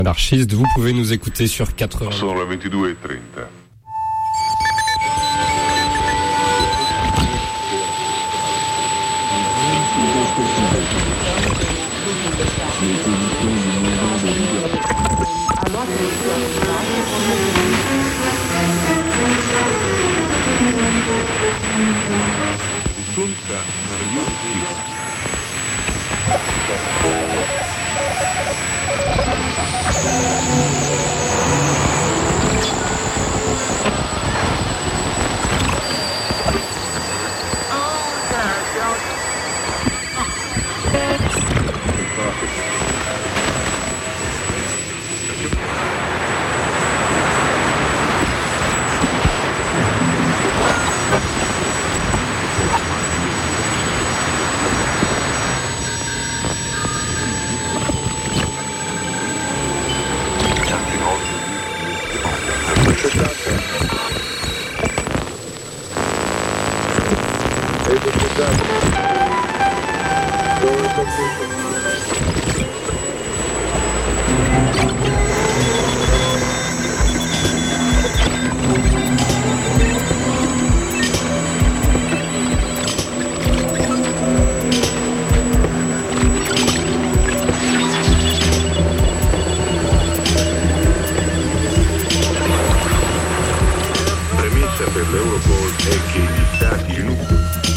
Anarchiste, vous pouvez nous écouter sur 80. Sono le 22:30. Risulta per l'Europol è che gli Stati Uniti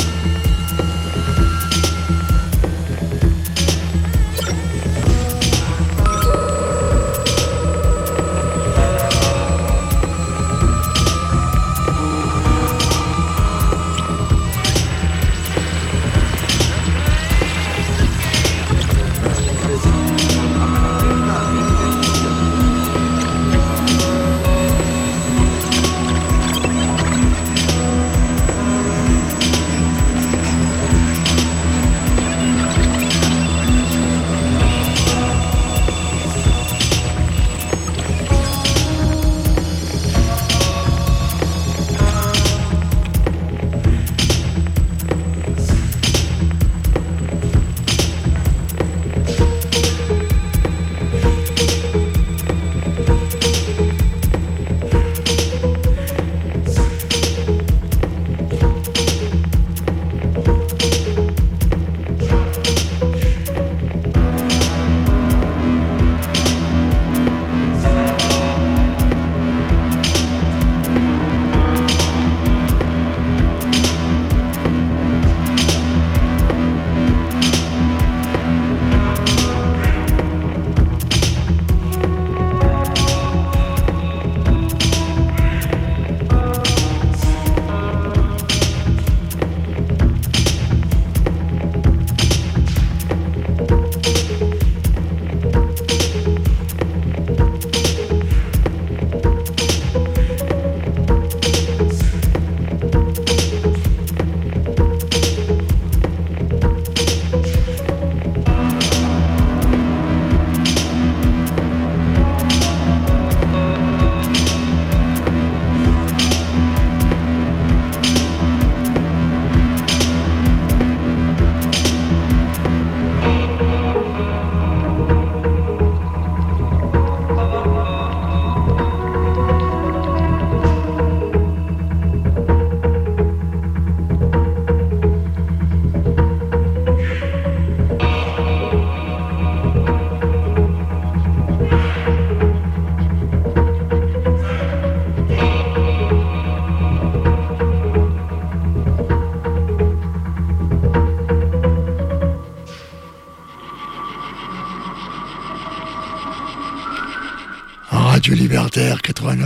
Radio Libertaire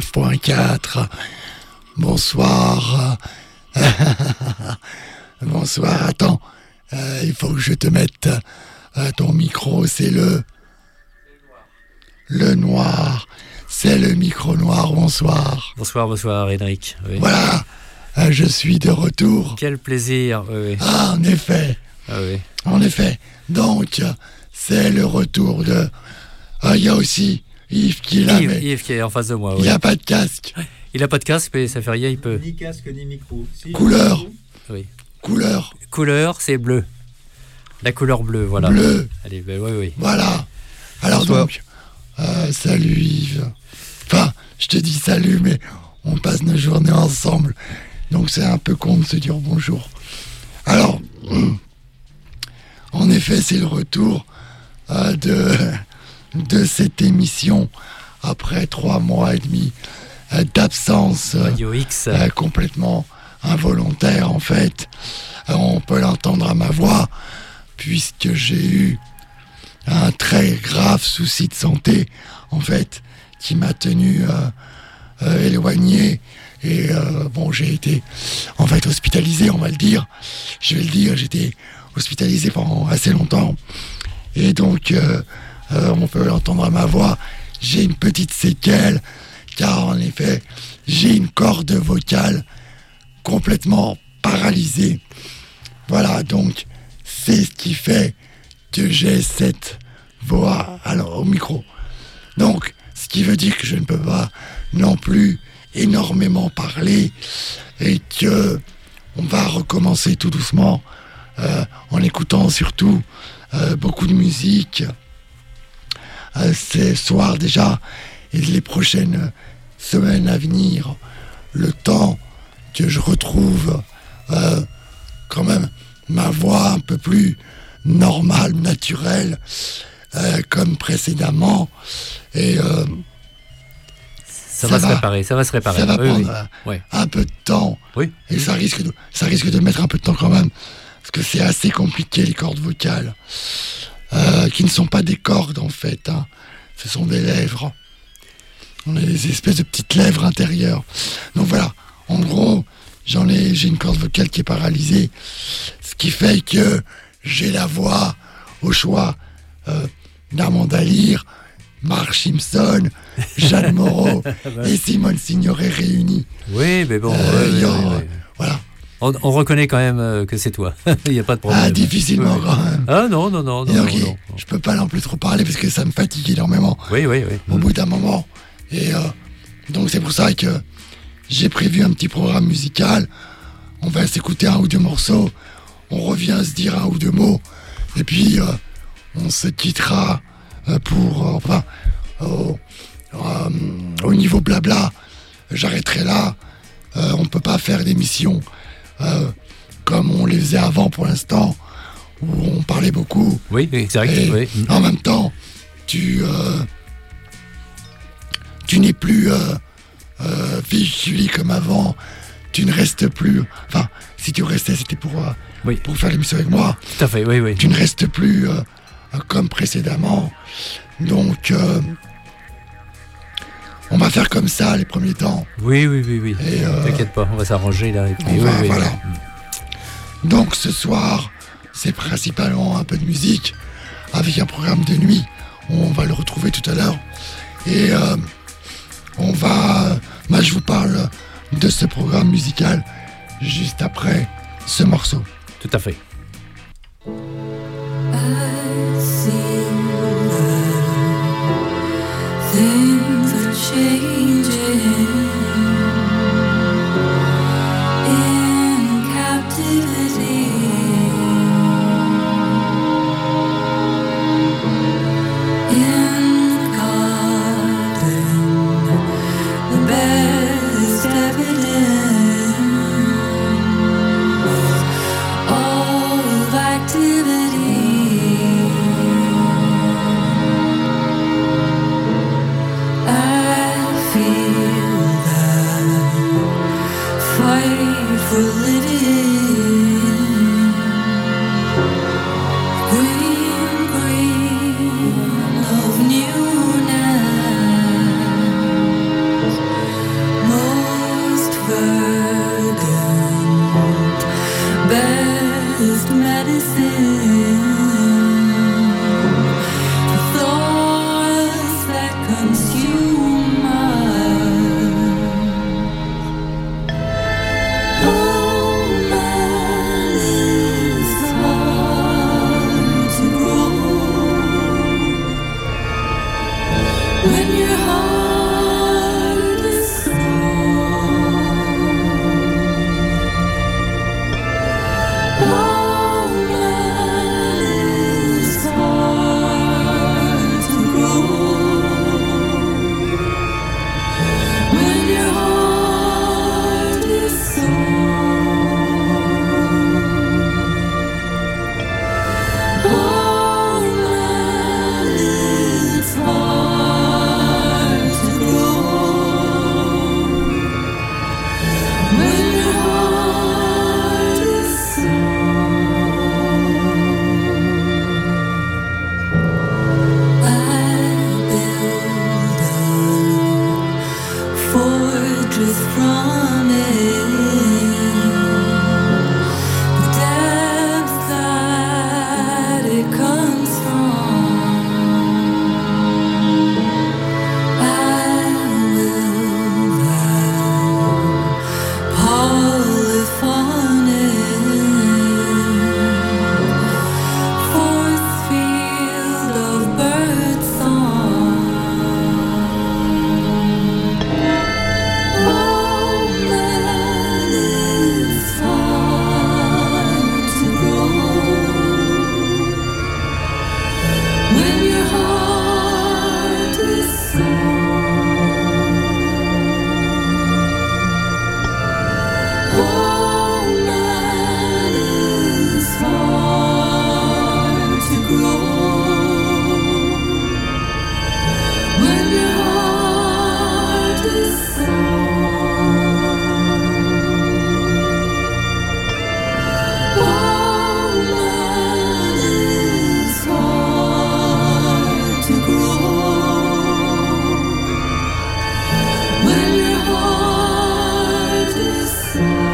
89.4. Bonsoir. Bonsoir, attends. Il faut que je te mette ton micro, c'est le noir. C'est le micro noir, bonsoir. Bonsoir, Édric. Oui. Voilà, je suis de retour. Quel plaisir, oui. Ah, en effet. Ah, oui. En effet. Donc, c'est le retour de... il y a aussi Yves qui est là. Yves qui est en face de moi, oui. Il n'a pas de casque. Il n'a pas de casque, mais ça fait rien, il peut... Ni casque, ni micro. Si, couleur. Oui. Couleur, c'est bleu. La couleur bleue, voilà. Bleu. Allez, oui. Voilà. Alors Bonsoir. donc, Salut Yves. Enfin, je te dis salut, mais on passe nos journées ensemble. Donc c'est un peu con de se dire bonjour. Alors, en effet, c'est le retour de cette émission après 3 mois et demi d'absence Radio X. complètement involontaire en fait. On peut l'entendre à ma voix puisque j'ai eu un très grave souci de santé en fait qui m'a tenu éloigné et bon, j'ai été en fait hospitalisé, on va le dire. Je vais le dire, j'étais hospitalisé pendant assez longtemps et donc on peut l'entendre à ma voix. J'ai une petite séquelle car en effet j'ai une corde vocale complètement paralysée. Voilà, donc c'est ce qui fait que j'ai cette voix alors au micro. Donc ce qui veut dire que je ne peux pas non plus énormément parler et que on va recommencer tout doucement en écoutant surtout beaucoup de musique ces soirs déjà et les prochaines semaines à venir, le temps que je retrouve quand même ma voix un peu plus normale, naturelle comme précédemment et ça va se réparer. ça va prendre un peu de temps. Oui. Et ça risque de mettre un peu de temps quand même, parce que c'est assez compliqué les cordes vocales, qui ne sont pas des cordes en fait, hein. Ce sont des lèvres. On a des espèces de petites lèvres intérieures. Donc voilà, en gros, j'ai une corde vocale qui est paralysée, ce qui fait que j'ai la voix au choix d'Amanda Lear, Mark Simpson, Jeanne Moreau et Simone Signoret réunis. Oui, mais bon. Voilà. On reconnaît quand même que c'est toi. Il n'y a pas de problème. Ah, difficilement quand même. Ah non. Donc, je peux pas non plus trop parler parce que ça me fatigue énormément. Oui. Au bout d'un moment. Et donc c'est pour ça que j'ai prévu un petit programme musical. On va s'écouter 1 ou 2 morceaux. On revient se dire 1 ou 2 mots. Et puis on se quittera pour au niveau blabla. J'arrêterai là. On peut pas faire d'émissions comme on les faisait avant pour l'instant, où on parlait beaucoup. Oui, exact. Et oui. en même temps, tu n'es plus véhiculé comme avant. Tu ne restes plus. Enfin, si tu restais, c'était pour faire l'émission avec moi. Tout à fait, oui. Tu ne restes plus comme précédemment. Donc, on va faire comme ça les premiers temps. Oui. Et, t'inquiète pas, on va s'arranger là. Et puis, voilà. Donc ce soir, c'est principalement un peu de musique avec un programme de nuit. On va le retrouver tout à l'heure. Et je vous parle de ce programme musical juste après ce morceau. Tout à fait. Things are changing in captivity. In the garden, the best evidence of activity. For living, green of newness, most verdant, best medicine, the thoughts that consume us. When your heart is all that is hard to grow. from it. The depths that it comes from, I will have polyphonic force field of bird song. Oh man, it's hard to grow when your heart is sore. Oh man, it's hard to grow when your heart is sore. Oh man, it's hard to grow when your heart is sore.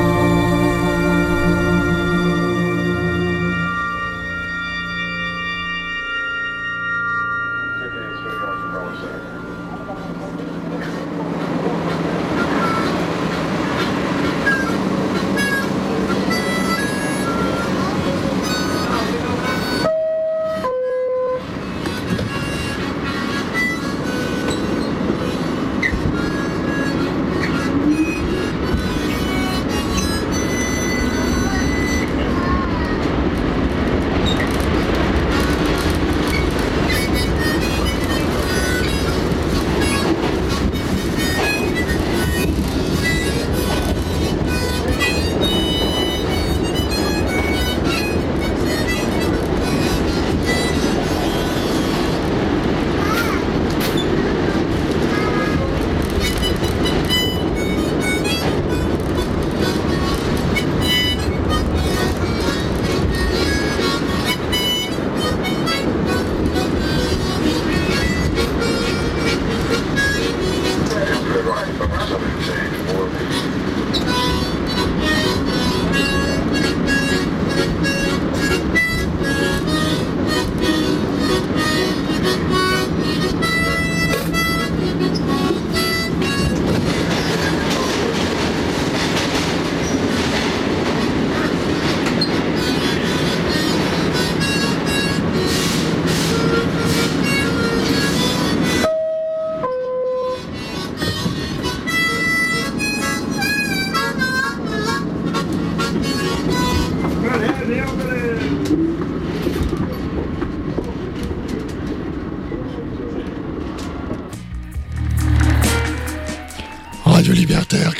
Radio Libertaire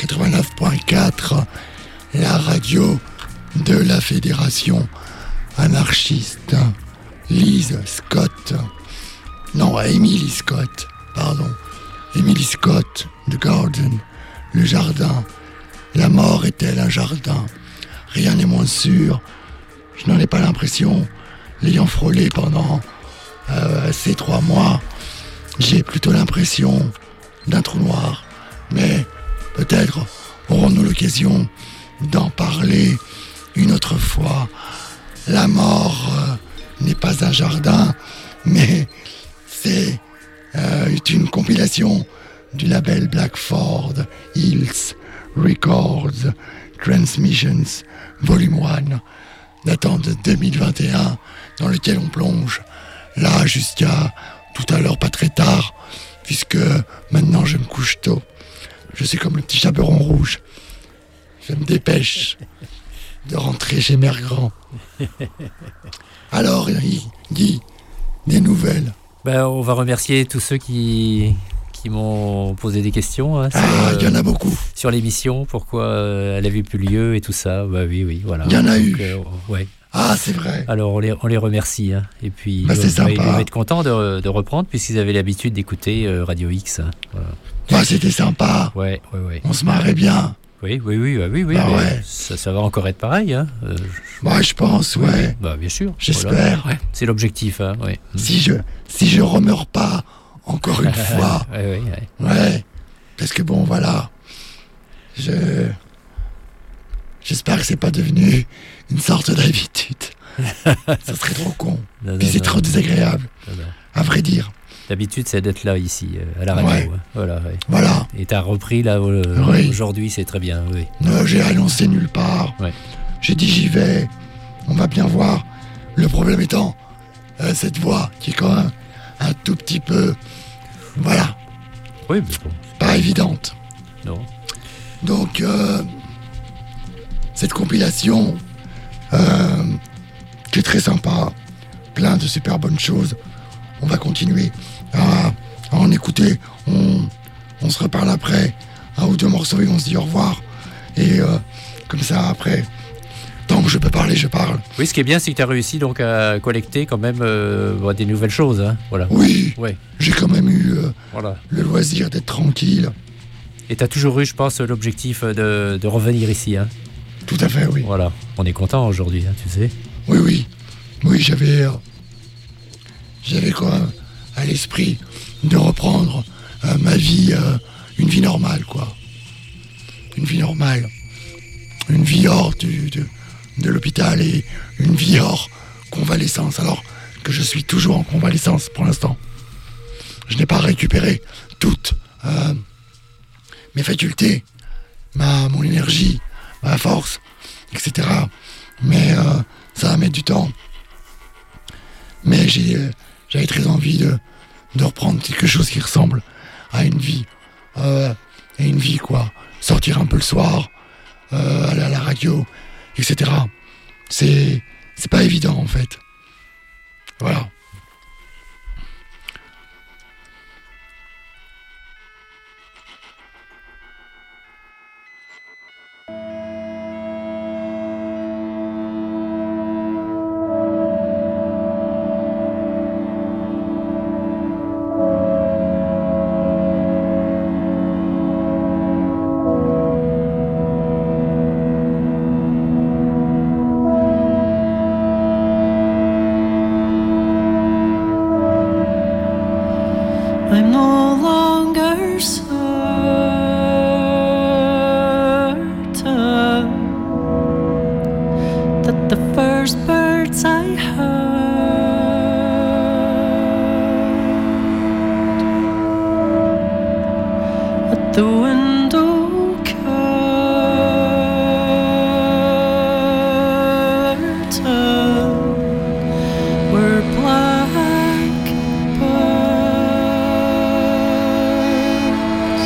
89.4, la radio de la Fédération anarchiste. Lise Scott, non, Emily Scott, pardon. Emily Scott, The Garden, le jardin. La mort est-elle un jardin? Rien n'est moins sûr. Je n'en ai pas l'impression. L'ayant frôlé pendant ces 3 mois, j'ai plutôt l'impression d'un trou noir. Mais peut-être aurons-nous l'occasion d'en parler une autre fois. La mort n'est pas un jardin, mais c'est une compilation du label Blackford Hills Records Transmissions Volume 1, datant de 2021, dans lequel on plonge là jusqu'à tout à l'heure pas très tard, puisque maintenant je me couche tôt. Je suis comme le petit chaperon rouge. Je me dépêche de rentrer chez Mère Grand. Alors, Guy, des nouvelles? Ben, on va remercier tous ceux qui m'ont posé des questions. Hein, il y en a beaucoup. Sur l'émission, pourquoi elle avait plus lieu et tout ça. Bah, oui, voilà. Il y en a eu. Ouais. Ah, c'est vrai. Alors, on les remercie. Hein. Et puis, c'est sympa. Ils doivent être contents de reprendre, puisqu'ils avaient l'habitude d'écouter Radio X. Hein. Voilà. Bah, c'était sympa. Ouais. On se marrait bien. Oui. Bah, ouais. Ça va encore être pareil. Hein. Je pense, ouais. Bah, bien sûr. J'espère. Voilà. Ouais. C'est l'objectif. Hein. Ouais. Si je remeurs pas encore une fois. Ouais. Ouais. Parce que bon, voilà. J'espère que c'est pas devenu une sorte d'habitude. Ça serait trop con. Non, Puis non, c'est non. trop désagréable, Non, non. à vrai dire. D'habitude, c'est d'être là, ici, à la radio. Ouais. Hein. Voilà, ouais. Voilà. Et t'as repris, là, Oui. aujourd'hui, c'est très bien, oui. J'ai annoncé nulle part. Ouais. J'ai dit j'y vais. On va bien voir. Le problème étant cette voix qui est quand même un tout petit peu, voilà, Oui, mais bon, pas évidente. non. Donc cette compilation qui est très sympa, plein de super bonnes choses. On va continuer à en écouter. On se reparle après, un ou deux morceaux et on se dit au revoir. Et comme ça après, tant que je peux parler, je parle. Oui, ce qui est bien, c'est que tu as réussi donc à collecter quand même des nouvelles choses. Hein. Voilà. Oui, Ouais, j'ai quand même eu voilà. le loisir d'être tranquille. Et tu as toujours eu, je pense, l'objectif de revenir ici. Hein. Tout à fait, oui. Voilà. On est content aujourd'hui, hein, tu sais. Oui, j'avais quand même à l'esprit de reprendre ma vie, une vie normale, quoi. Une vie normale. Une vie hors de l'hôpital et une vie hors convalescence, alors que je suis toujours en convalescence pour l'instant. Je n'ai pas récupéré toutes mes facultés, mon énergie, ma force, etc. Mais ça va mettre du temps. Mais j'avais très envie de reprendre quelque chose qui ressemble à une vie. Et une vie, quoi. Sortir un peu le soir, aller à la radio, etc. C'est pas évident, en fait. Voilà. I'm no longer certain that the first birds I heard at the window curtain were black birds.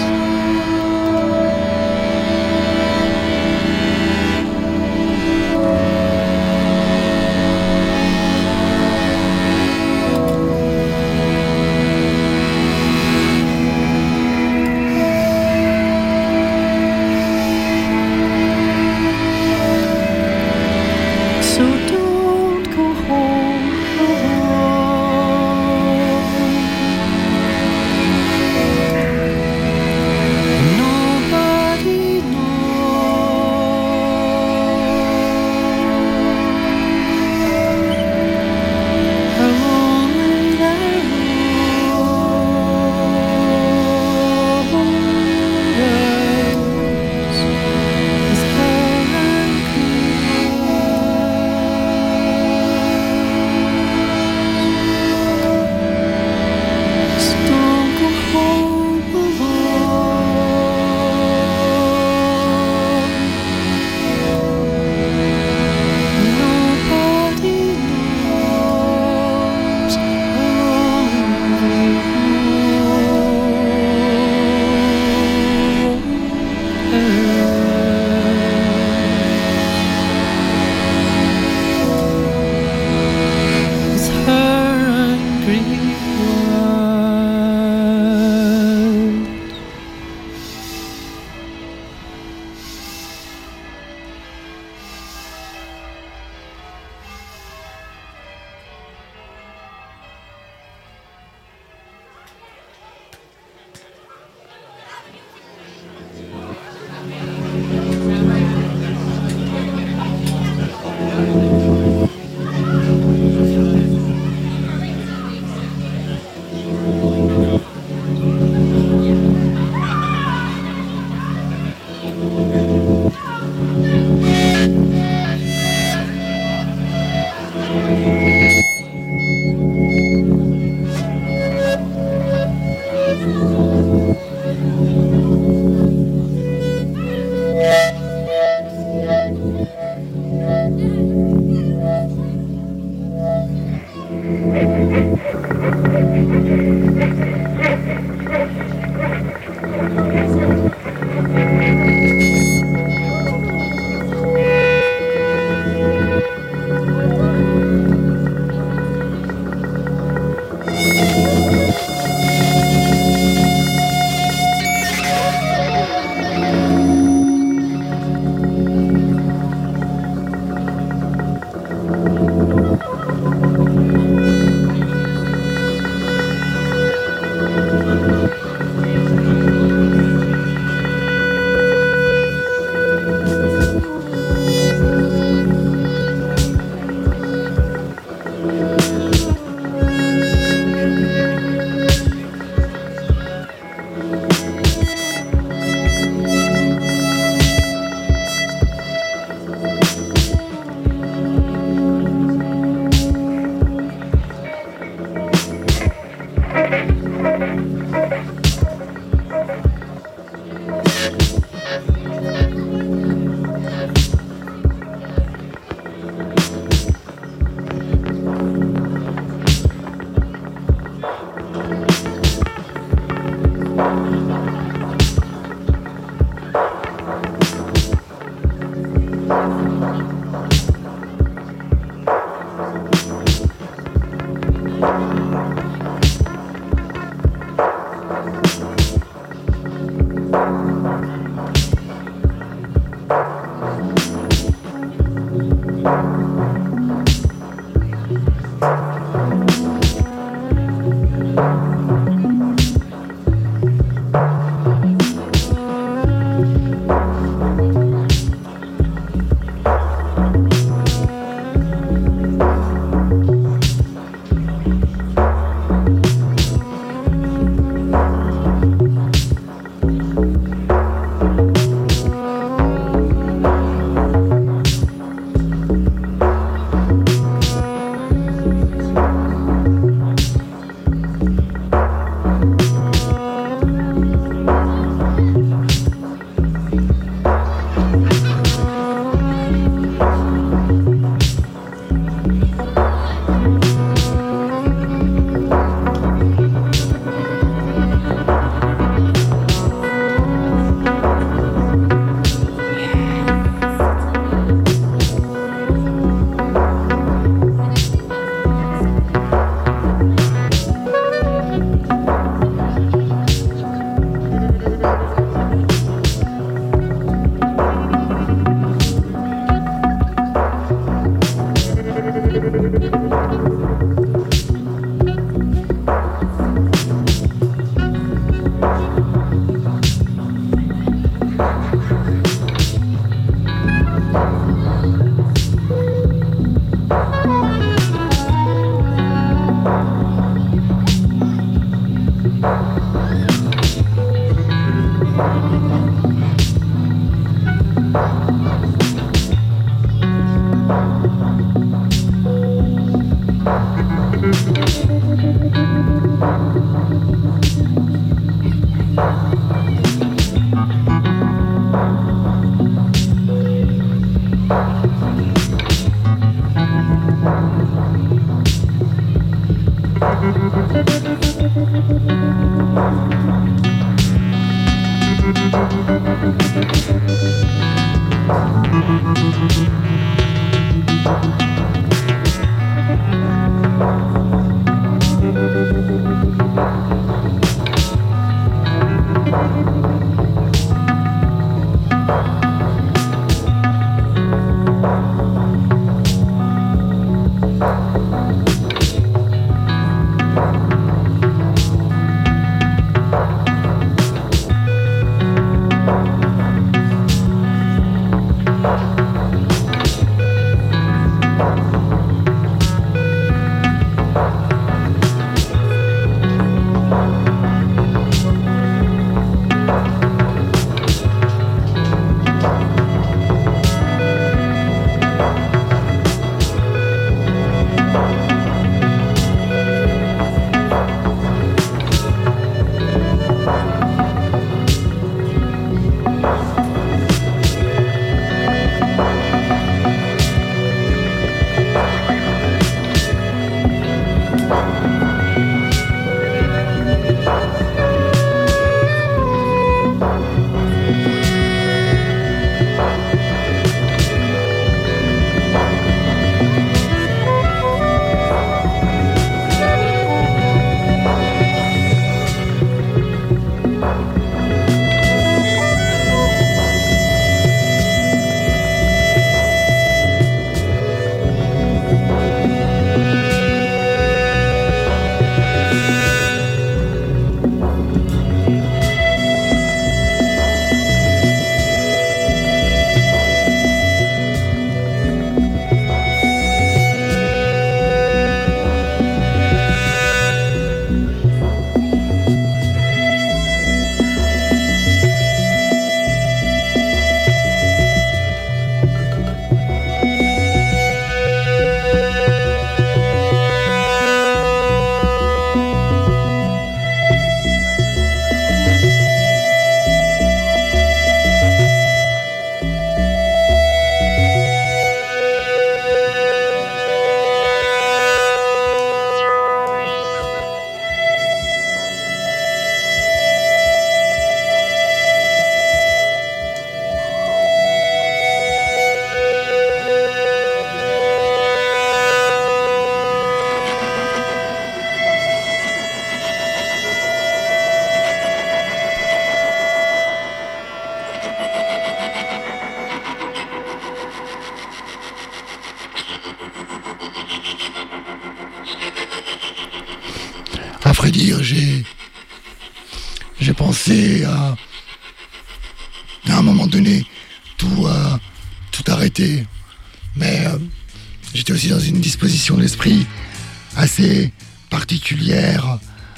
pensé à un moment donné tout arrêter. Mais j'étais aussi dans une disposition d'esprit assez particulière.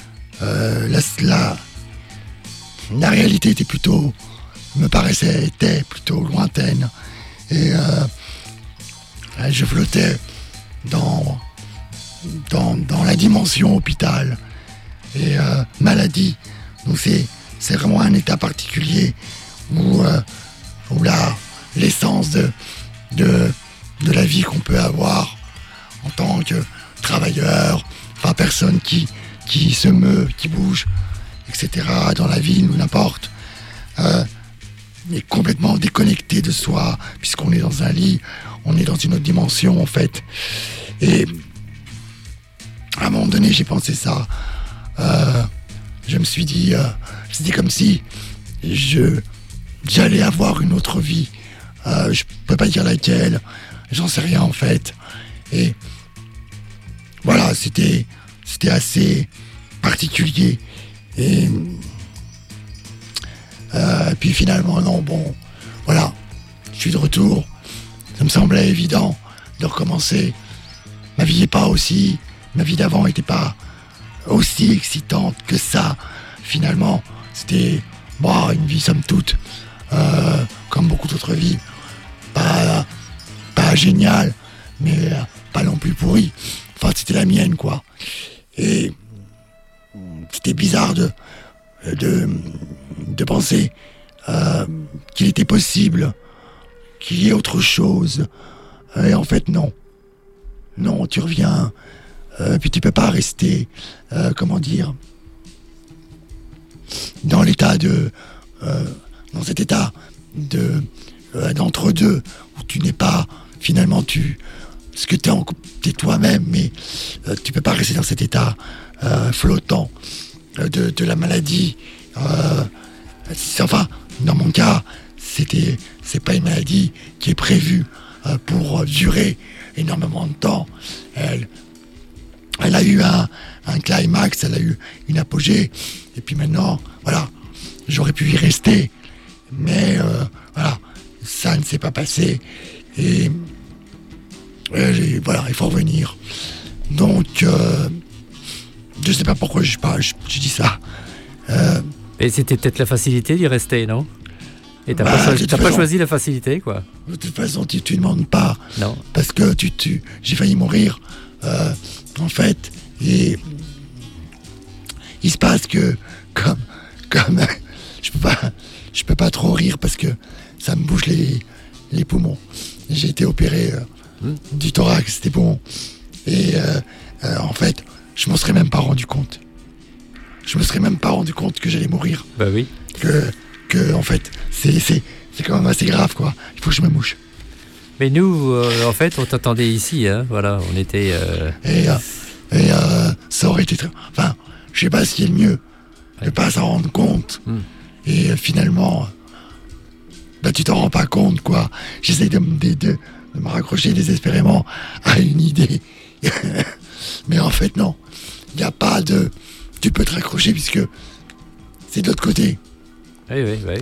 La réalité était était plutôt lointaine. Et je flottais dans la dimension hôpital et maladie. Donc c'est vraiment un état particulier où l'essence de la vie qu'on peut avoir en tant que travailleur, enfin personne qui se meut, qui bouge, etc. dans la ville ou n'importe, est complètement déconnecté de soi, puisqu'on est dans un lit, on est dans une autre dimension en fait. Et à un moment donné, j'ai pensé ça. Je me suis dit, c'était comme si j'allais avoir une autre vie. Je peux pas dire laquelle, j'en sais rien en fait. Et voilà, c'était assez particulier. Et puis finalement, non, bon, voilà, je suis de retour. Ça me semblait évident de recommencer. Ma vie d'avant n'était pas aussi excitante que ça. Finalement, c'était une vie somme toute, comme beaucoup d'autres vies, pas géniale, mais pas non plus pourrie. Enfin, c'était la mienne, quoi. Et c'était bizarre de penser qu'il était possible qu'il y ait autre chose. Et en fait, non. Non, tu reviens, puis tu peux pas rester, dans cet état d'entre-deux, où tu n'es pas, finalement, ce que t'es toi-même, mais tu peux pas rester dans cet état flottant de la maladie. Enfin, dans mon cas, c'est pas une maladie qui est prévue pour durer énormément de temps. Elle a eu un climax, elle a eu une apogée, et puis maintenant, voilà, j'aurais pu y rester, mais voilà, ça ne s'est pas passé, et voilà, il faut revenir. Donc, je sais pas pourquoi je dis ça. Et c'était peut-être la facilité d'y rester, non? Et t'as pas choisi la facilité, quoi. De toute façon, tu demandes pas. Non. Parce que j'ai failli mourir, en fait. Et il se passe que, comme je peux pas trop rire parce que ça me bouge les poumons. J'ai été opéré du thorax, des poumons. Et en fait, je m'en serais même pas rendu compte. Je me serais même pas rendu compte que j'allais mourir. Bah oui. Que en fait, c'est quand même assez grave, quoi. Il faut que je me mouche. Mais nous, en fait, on t'attendait ici, hein. Voilà, on était... Et ça aurait été très... Enfin, je sais pas ce qui est le mieux. De pas s'en rendre compte. Et finalement, tu t'en rends pas compte, quoi. J'essaie de me raccrocher désespérément à une idée. Mais en fait, non. Il n'y a pas de... Tu peux te raccrocher puisque c'est de l'autre côté. Oui.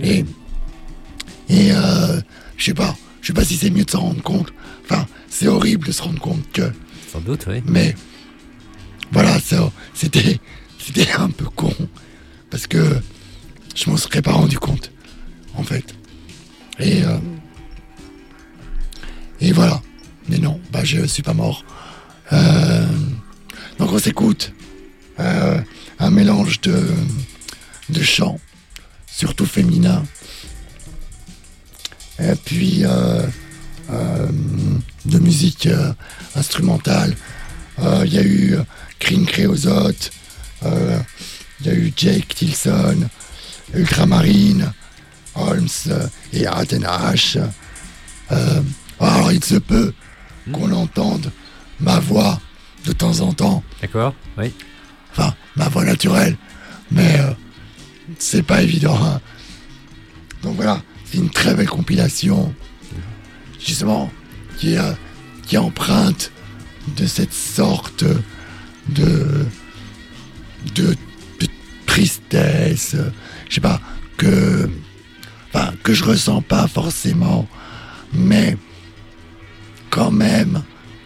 Et je sais pas si c'est mieux de s'en rendre compte. Enfin, c'est horrible de se rendre compte que... Sans doute, oui. Mais voilà, ça, c'était un peu con. Parce que je m'en serais pas rendu compte, en fait. Et voilà. Mais non, je suis pas mort. Donc on s'écoute. Un mélange de chants, surtout féminins, et puis de musique instrumentale. Il y a eu Cream Creosote, il y a eu Jake Tilson, Ultramarine, Holmes et Atenash. Alors il se peut qu'on entende ma voix de temps en temps. D'accord, oui. Enfin, ma voix naturelle, mais c'est pas évident, hein. Donc voilà, c'est une très belle compilation, justement, qui est empreinte de cette sorte de tristesse je sais pas, que je ressens pas forcément, mais quand même,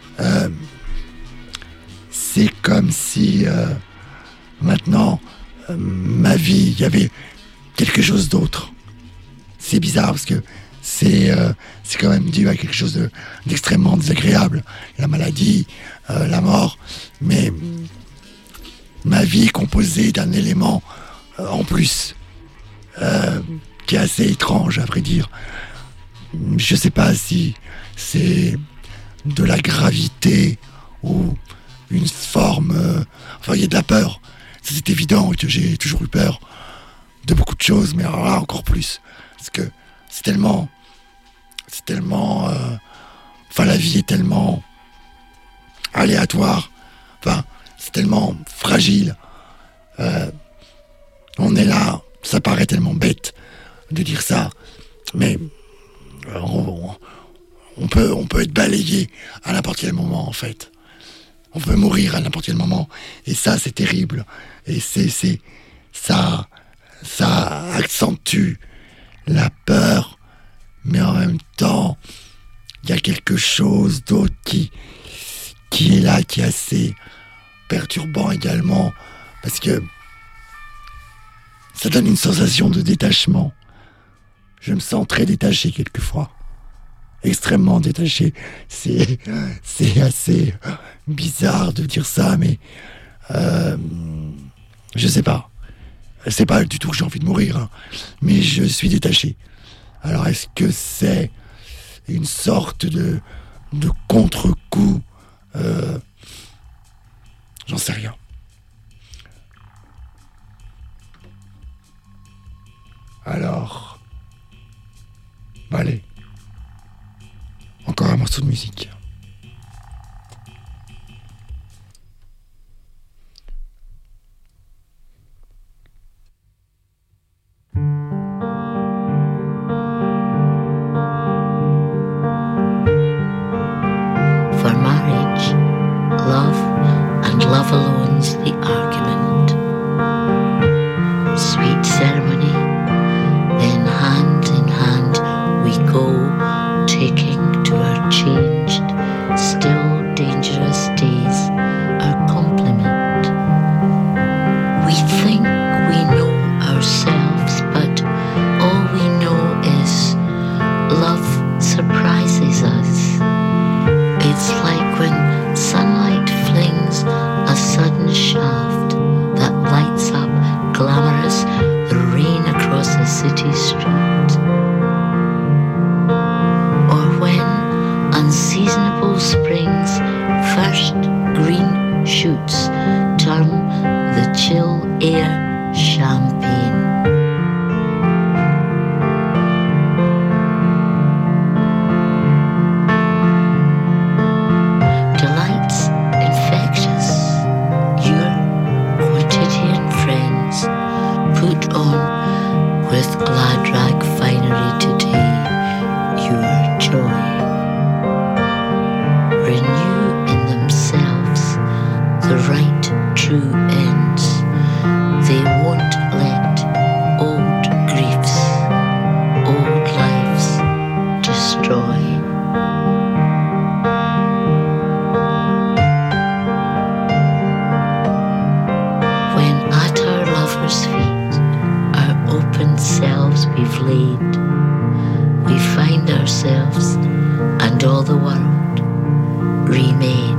c'est comme si maintenant, ma vie, il y avait quelque chose d'autre. C'est bizarre parce que c'est quand même dû à quelque chose d'extrêmement désagréable, la maladie, la mort, mais ma vie est composée d'un élément en plus qui est assez étrange, à vrai dire. Je sais pas si c'est de la gravité ou une forme... enfin, il y a de la peur. C'est évident que j'ai toujours eu peur de beaucoup de choses, mais alors là, encore plus. Parce que c'est tellement... enfin, la vie est tellement aléatoire. Enfin, c'est tellement fragile. On est là, ça paraît tellement bête de dire ça, mais on peut être balayé à n'importe quel moment, en fait. On peut mourir à n'importe quel moment, et ça, c'est terrible. Et ça accentue la peur, mais en même temps, il y a quelque chose d'autre qui est là, qui est assez perturbant également, parce que ça donne une sensation de détachement. Je me sens très détaché quelquefois. Extrêmement détaché. C'est assez bizarre de dire ça, mais je sais pas. C'est pas du tout que j'ai envie de mourir, hein, mais je suis détaché. Alors est-ce que c'est une sorte de contre-coup? J'en sais rien. Alors, allez, encore un morceau de musique. For marriage, love and love alone's the argument. Sweet ceremony, then hand in hand we go, taking to our changed, still dangerous days our complement. We think we know ourselves, but all we know is love surprises us. It's like when sunlight flings a sudden shaft that lights up glamorous the rain across a city street. Or when unseasonable spring's first green shoots turn the chill air champagne. Delight's infectious. Your quotidian friends put on with glad rag finery today your joy. Renew in themselves the right true ends. They won't let old griefs, old lives destroy. When at our lovers' feet our open selves we've laid, we find ourselves and all the world remade.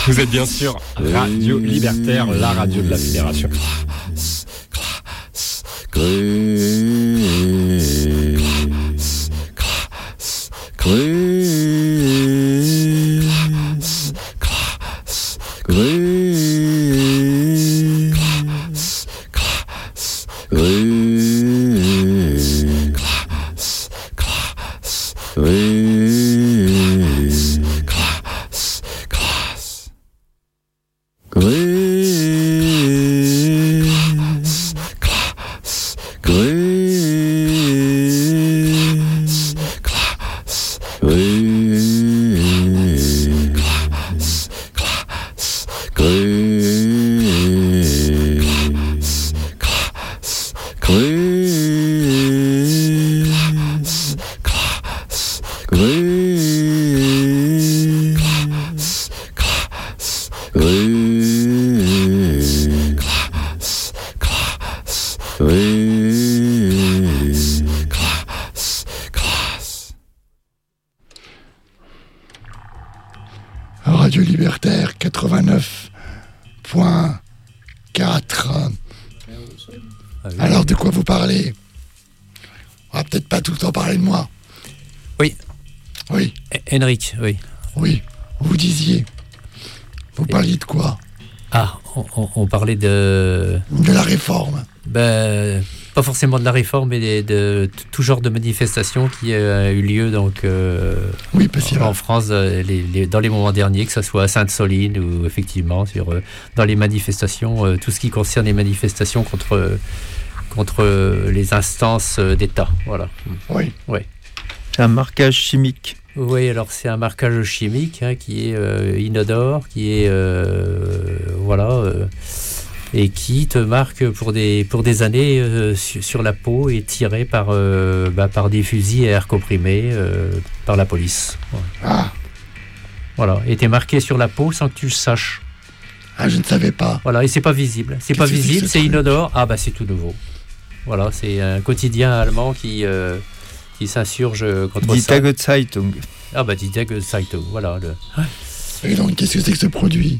Vous êtes bien sûr Radio Libertaire, la radio de la Fédération. Radio Libertaire 89.4. Alors de quoi vous parlez? On va peut-être pas tout le temps parler de moi. Oui. Oui. Henrik, oui. Oui. Vous disiez. Vous parliez de quoi? Ah, on parlait de la réforme. Ben, pas forcément de la réforme, mais de tout genre de manifestations qui a eu lieu donc, oui, en France dans les moments derniers, que ce soit à Sainte-Soline ou effectivement dans les manifestations, tout ce qui concerne les manifestations contre les instances d'État. Voilà. Oui. Oui. C'est un marquage chimique. Oui, alors c'est un marquage chimique qui est inodore, qui est et qui te marque pour des années sur la peau et tiré par des fusils à air comprimé par la police. Ouais. Ah. Voilà, et t'es marqué sur la peau sans que tu le saches. Ah, je ne savais pas. Voilà, et c'est pas visible. C'est pas visible, c'est inodore. Ah bah c'est tout nouveau. Voilà, c'est un quotidien allemand qui s'insurge contre Die ça. Tageszeitung. Ah bah Die Tageszeitung, voilà. Et donc, qu'est-ce que c'est que ce produit?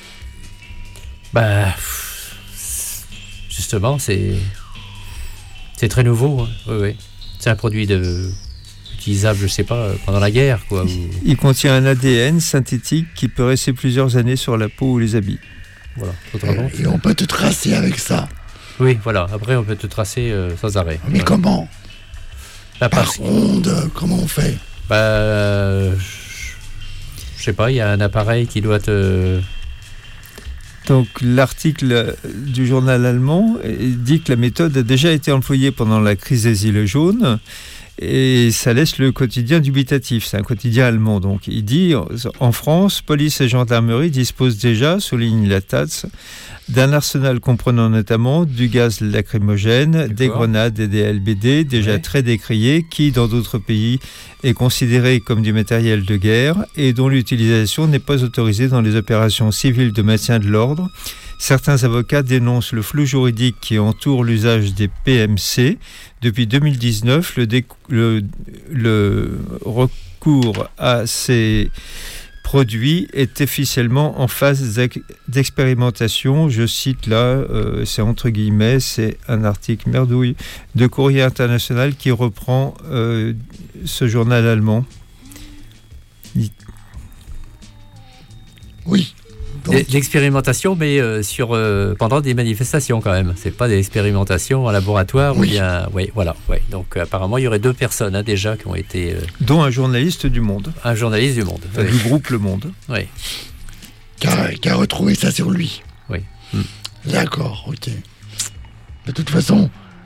Bah, justement, c'est très nouveau. Hein. Oui. C'est un produit utilisable, je sais pas, pendant la guerre, quoi. Il contient un ADN synthétique qui peut rester plusieurs années sur la peau ou les habits. Voilà. Et on peut te tracer avec ça. Oui, voilà. Après, on peut te tracer sans arrêt. Mais voilà. Comment? Par onde, comment on fait? Je sais pas, il y a un appareil qui doit te... Donc l'article du journal allemand dit que la méthode a déjà été employée pendant la crise des Gilets jaunes et ça laisse le quotidien dubitatif. C'est un quotidien allemand. Donc il dit en France, police et gendarmerie disposent déjà, souligne la Taz, d'un arsenal comprenant notamment du gaz lacrymogène, des grenades et des LBD déjà très décriés, qui dans d'autres pays est considéré comme du matériel de guerre et dont l'utilisation n'est pas autorisée dans les opérations civiles de maintien de l'ordre. Certains avocats dénoncent le flou juridique qui entoure l'usage des PMC. Depuis 2019, le recours à ces produit est officiellement en phase d'expérimentation. Je cite là, c'est entre guillemets, c'est un article merdouille de Courrier International qui reprend ce journal allemand. Oui. D'expérimentation, mais pendant des manifestations quand même. C'est pas des expérimentations en laboratoire. Oui. Oui, voilà. Ouais. Donc apparemment, il y aurait 2 personnes déjà qui ont été... dont un journaliste du Monde. Un journaliste du Monde. Du groupe Le Monde. Oui. Qui a retrouvé ça sur lui. Oui. D'accord, ok. De toute façon,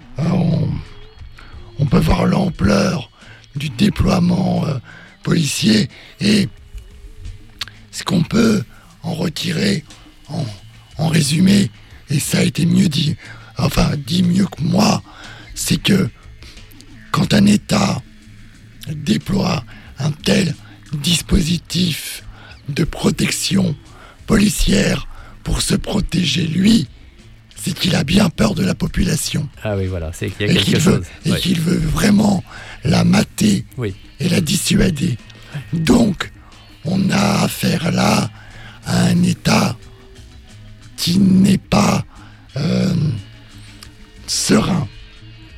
on peut voir l'ampleur du déploiement policier et ce qu'on peut en retirer, en résumé, et ça a été mieux dit, dit mieux que moi, c'est que quand un État déploie un tel dispositif de protection policière pour se protéger lui, c'est qu'il a bien peur de la population. Ah oui, voilà, c'est qu'il y a quelque chose. Et qu'il veut vraiment la mater et la dissuader. Donc, on a affaire là à un État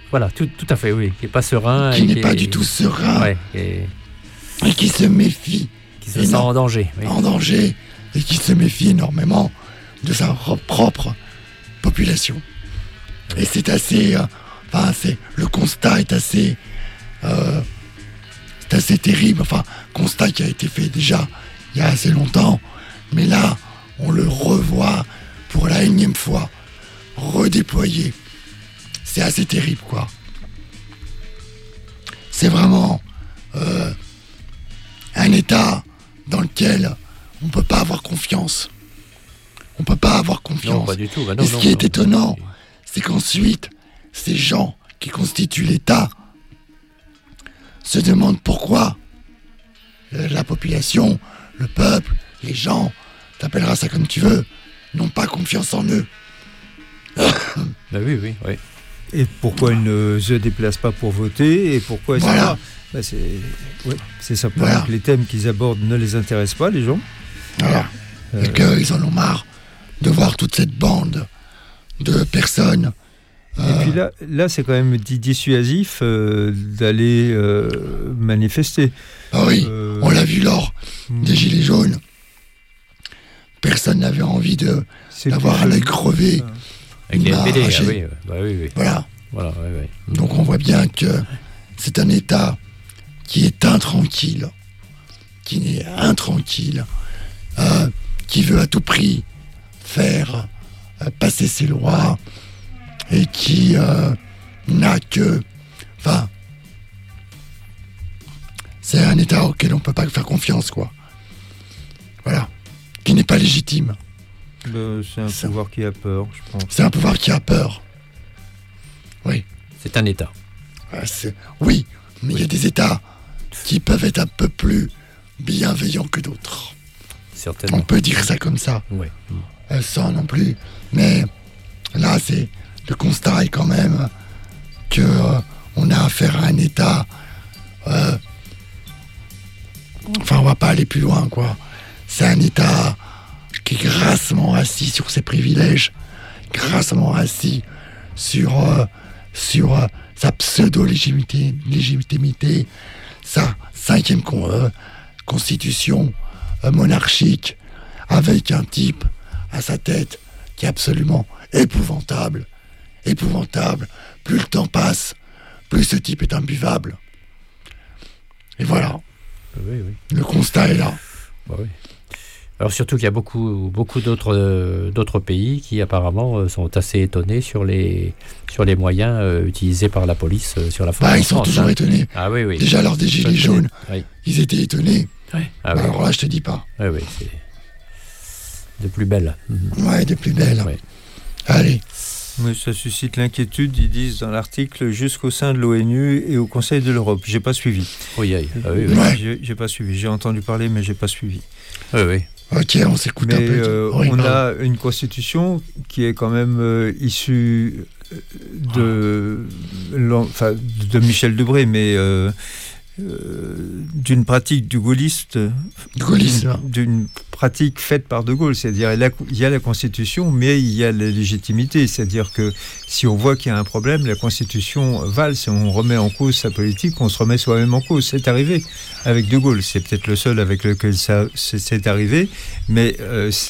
Voilà, tout à fait, oui. Qui n'est pas serein. qui et n'est pas du tout serein, Ouais, et et qui se méfie, qui se sent en danger. Oui. en danger, et qui se méfie énormément de sa propre population. Et c'est assez... le constat est assez... c'est assez terrible. Enfin, constat qui a été fait déjà il y a assez longtemps. Mais là, on le revoit pour la énième fois, redéployé. C'est assez terrible, quoi. C'est vraiment un état dans lequel on ne peut pas avoir confiance. On ne peut pas avoir confiance. Non, pas du tout. Bah non, Et ce non, qui est non. étonnant, c'est qu'ensuite, ces gens qui constituent l'État se demandent pourquoi la population, le peuple, les gens, t'appelleras ça comme tu veux, n'ont pas confiance en eux. Bah oui, oui, oui. Et pourquoi ils ne se déplacent pas pour voter et pourquoi Voilà. Bah, c'est simplement Voilà. que les thèmes qu'ils abordent ne les intéressent pas, les gens. Voilà. Et qu'ils en ont marre de voir toute cette bande de personnes. Et puis là c'est quand même dissuasif d'aller manifester. Ah oui, Euh, on l'a vu lors des Gilets jaunes. Personne n'avait envie c'est d'avoir plus- à l'œil crevé. Avec les Bah, NPD, ah j'ai- oui, bah oui, oui. Voilà. Voilà, oui, oui. Donc on voit bien que c'est un État qui est intranquille, qui est intranquille, qui veut à tout prix faire passer ses lois et qui n'a que... Enfin, c'est un État auquel on ne peut pas faire confiance, quoi. Voilà. Qui n'est pas légitime. C'est un Ça. pouvoir qui a peur, je pense. C'est un pouvoir qui a peur. Oui. C'est un État. Oui, mais il y a des États qui peuvent être un peu plus bienveillants que d'autres. On Certainement. peut dire ça comme ça, Oui. sans non plus. Mais là, le constat est quand même que on a affaire à un État. Enfin, on va pas aller plus loin, quoi. C'est un État qui est grassement assis sur ses privilèges, grassement assis sur sa pseudo-légitimité, sa 5e constitution monarchique, avec un type à sa tête qui est absolument épouvantable. Épouvantable. Plus le temps passe, plus ce type est imbuvable. Et voilà, Oui, oui. le constat est là. Bah oui. Alors surtout qu'il y a beaucoup d'autres pays qui apparemment sont assez étonnés sur les moyens utilisés par la police sur la Bah, en ils sont France, toujours hein. étonnés. Ah oui, oui. Déjà lors des Gilets jaunes, Oui. ils étaient étonnés. Ah, Bah, oui. alors là, je te dis pas. Oui, oui, c'est de plus belle. Ouais, des plus belles. Ouais. Allez. Oui, ça suscite l'inquiétude, ils disent dans l'article, jusqu'au sein de l'ONU et au Conseil de l'Europe. J'ai pas suivi. Oui, oui, ah, oui, oui. Ouais. J'ai pas suivi. J'ai entendu parler, mais j'ai pas suivi. Oui, oui. Ok, on s'écoute un Mais peu. Oui, on pardon. a une constitution qui est quand même issue de Michel Debré, mais d'une pratique du gaulliste, Gaullisme. d'une pratique faite par De Gaulle. C'est-à-dire il y a la Constitution, mais il y a la légitimité. C'est-à-dire que si on voit qu'il y a un problème, la Constitution valse et on remet en cause sa politique, on se remet soi-même en cause. C'est arrivé avec De Gaulle. C'est peut-être le seul avec lequel c'est arrivé, mais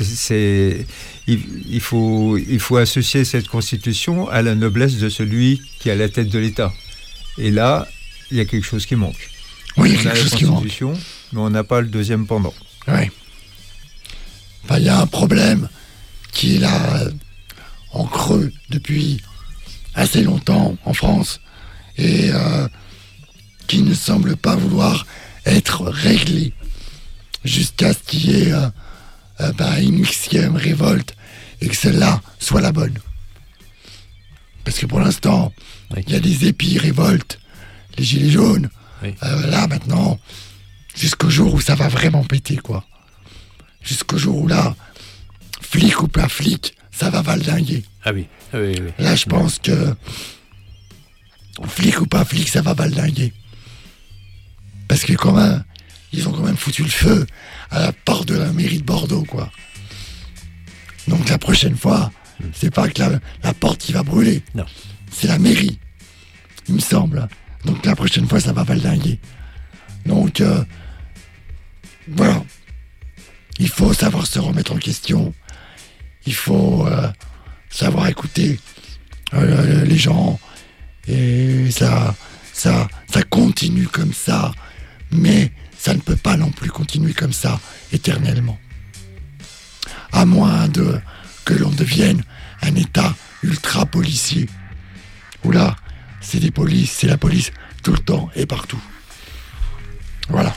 il faut associer cette Constitution à la noblesse de celui qui est à la tête de l'État. Et là, il y a quelque chose qui manque. Oui, il y a On a quelque la chose qui manque. Constitution, mais on n'a pas le deuxième pendant. Oui. Enfin, il y a un problème qui est là, en creux, depuis assez longtemps en France, et qui ne semble pas vouloir être réglé jusqu'à ce qu'il y ait une Xème révolte et que celle-là soit la bonne. Parce que pour l'instant, Oui. il y a des épis révoltes, les gilets jaunes. Oui. Là, maintenant, jusqu'au jour où ça va vraiment péter, quoi. Jusqu'au jour où là, flic ou pas flic, ça va valdinguer. Ah oui, ah oui, oui. Là, je pense que flic ou pas flic, ça va valdinguer. Parce que quand même, ils ont quand même foutu le feu à la porte de la mairie de Bordeaux, quoi. Donc la prochaine fois, c'est pas que la porte qui va brûler. Non. C'est la mairie. il me semble. Donc la prochaine fois, ça va valdinguer. Donc, voilà. Il faut savoir se remettre en question. Il faut savoir écouter les gens. Et ça continue comme ça. Mais ça ne peut pas non plus continuer comme ça éternellement. À moins que l'on devienne un État ultra policier. Où là, c'est la police tout le temps et partout. Voilà.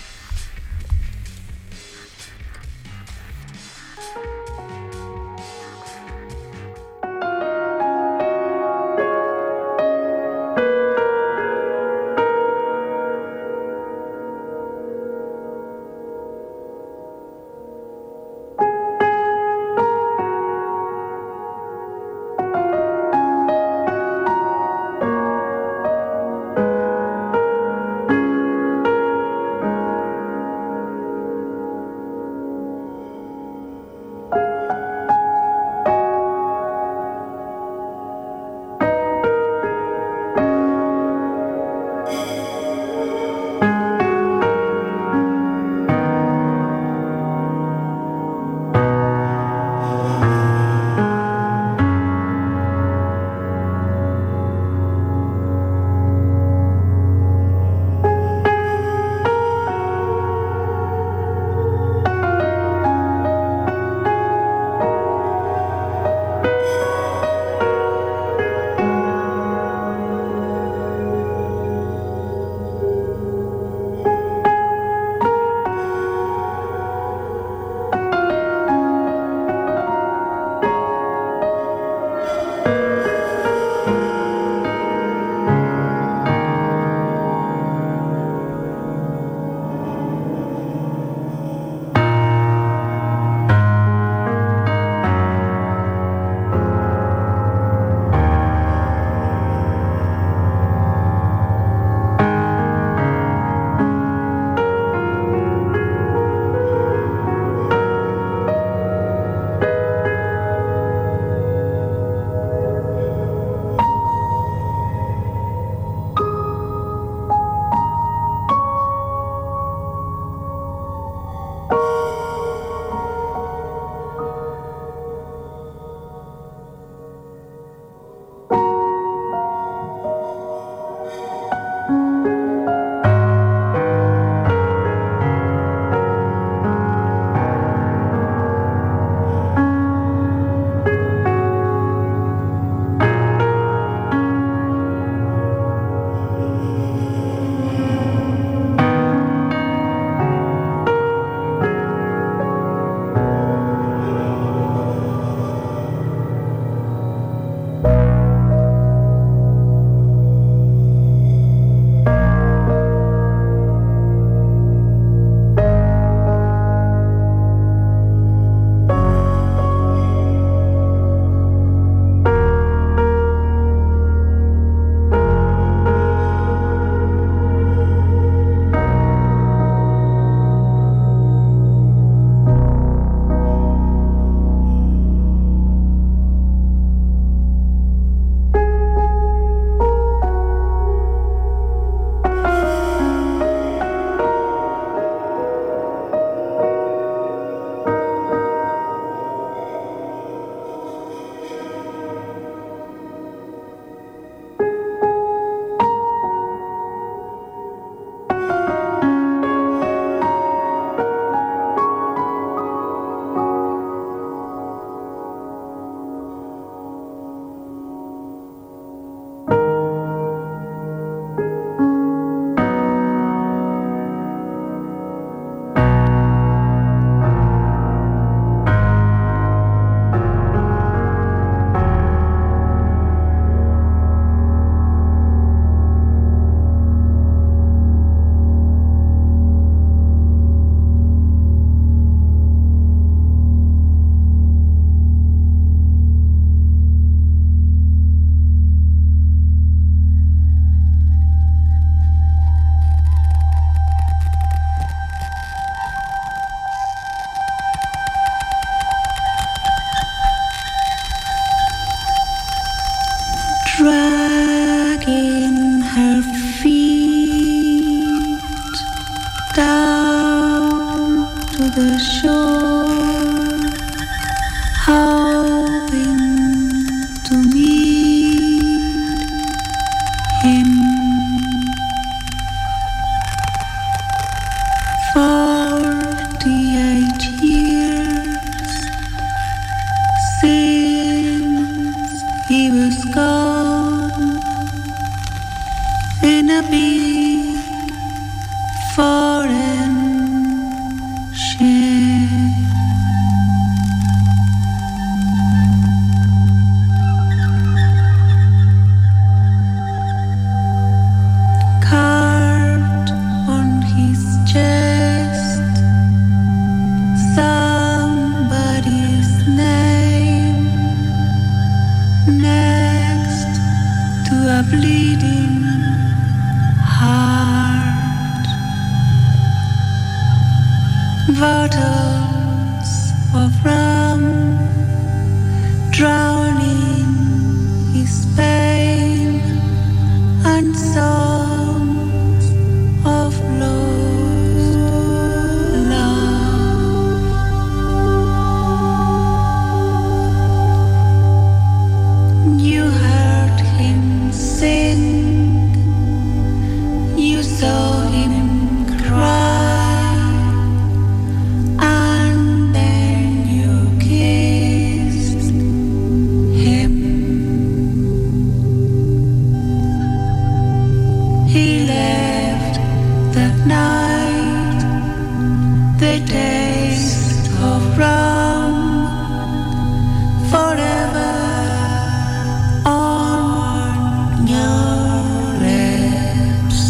shore, hoping to meet him. For 48 years since he was gone in a big foreign ship. Carved on his chest somebody's name next to a bleeding heart. Bottles of rum drowning his pain and songs of lost love. You heard him sing, you saw him cry, and then you kissed him. He left that night, the taste of rum forever on your lips.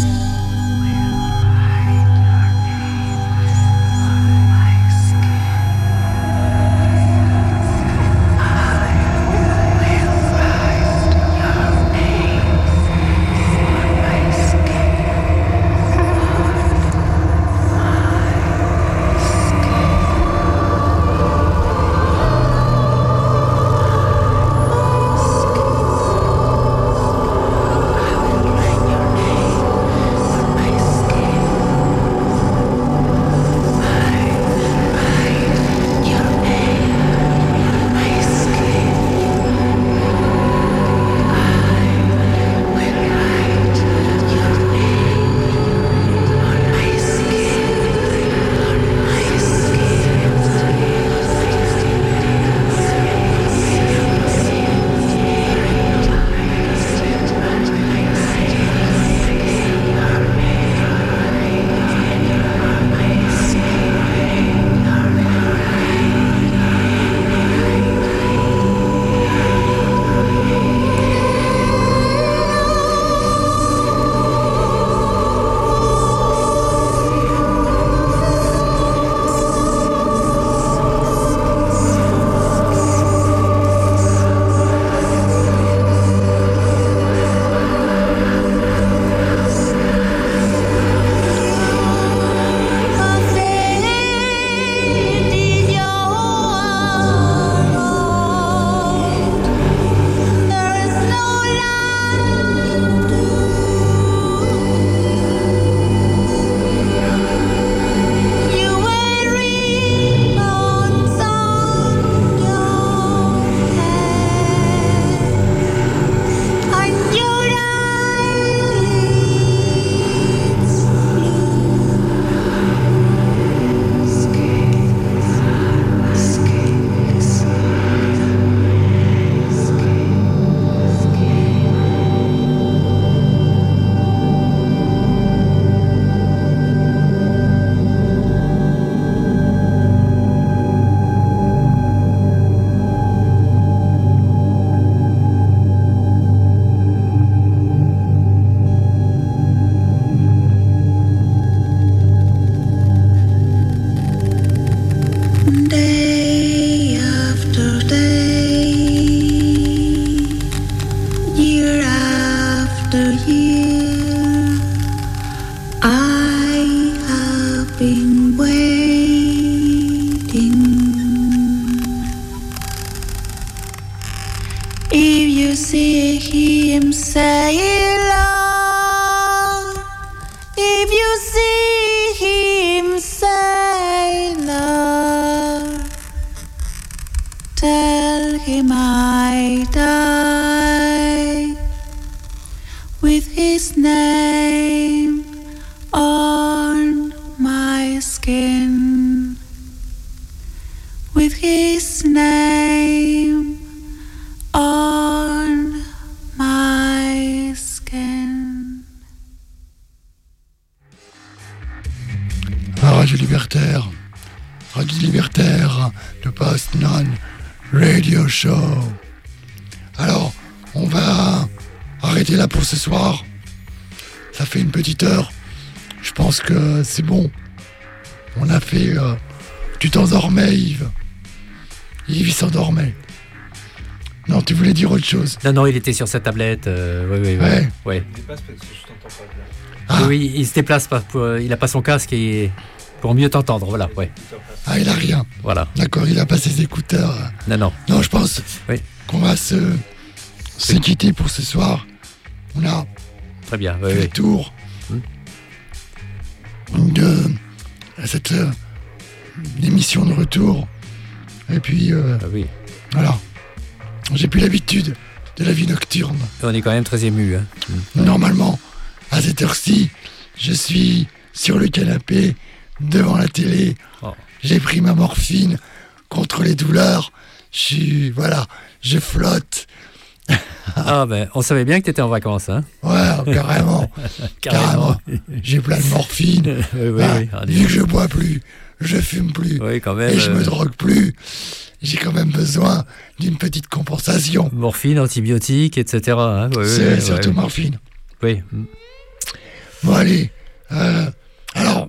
you see him sail on, if you see him sail on. tell him I die with his name on my skin, with his name on my skin. Radio Libertaire, le Post-Non Radio Show. Alors, on va arrêter là pour ce soir. Ça fait une petite heure. Je pense que c'est bon. On a fait... Tu t'endormais, Yves. Yves, il s'endormait. Non, tu voulais dire autre chose. Non, il était sur sa tablette. Oui. Ouais. Il dépasse parce que je t'entends pas bien. Ah. Oui, il se déplace pas. Il n'a pas son casque pour mieux t'entendre. Voilà, ouais. Ah, il a rien. Voilà. D'accord, il a pas ses écouteurs. Non. Non, je pense Oui. qu'on va se quitter pour ce soir. On a Très bien. fait le Oui. tour de cette émission de retour. Et puis, Ah oui. voilà. J'ai plus l'habitude de la vie nocturne. On est quand même très ému. Hein. Normalement, à cette heure-ci, je suis sur le canapé, devant la télé. Oh. J'ai pris ma morphine contre les douleurs. Je flotte. Ah ben, on savait bien que tu étais en vacances. Hein. Ouais, carrément. Carrément. J'ai plein de morphine. Oui. Vu que je bois plus, je fume plus, Oui, quand même. et je me drogue plus, j'ai quand même besoin d'une petite compensation. Morphine, antibiotiques, etc. Hein. Oui, C'est oui, surtout oui. morphine. Oui. Bon, allez. Alors,